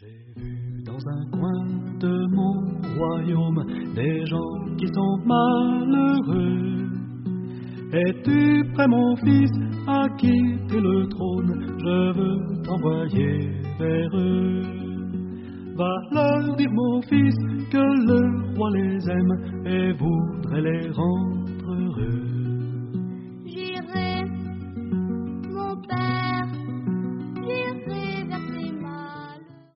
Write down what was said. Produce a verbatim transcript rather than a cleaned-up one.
J'ai vu dans un coin de mon royaume des gens qui sont malheureux. Es-tu prêt, mon fils, à quitter le trône? Je veux t'envoyer vers eux. Va leur dire, mon fils, que le roi les aime et voudrait les rendre heureux.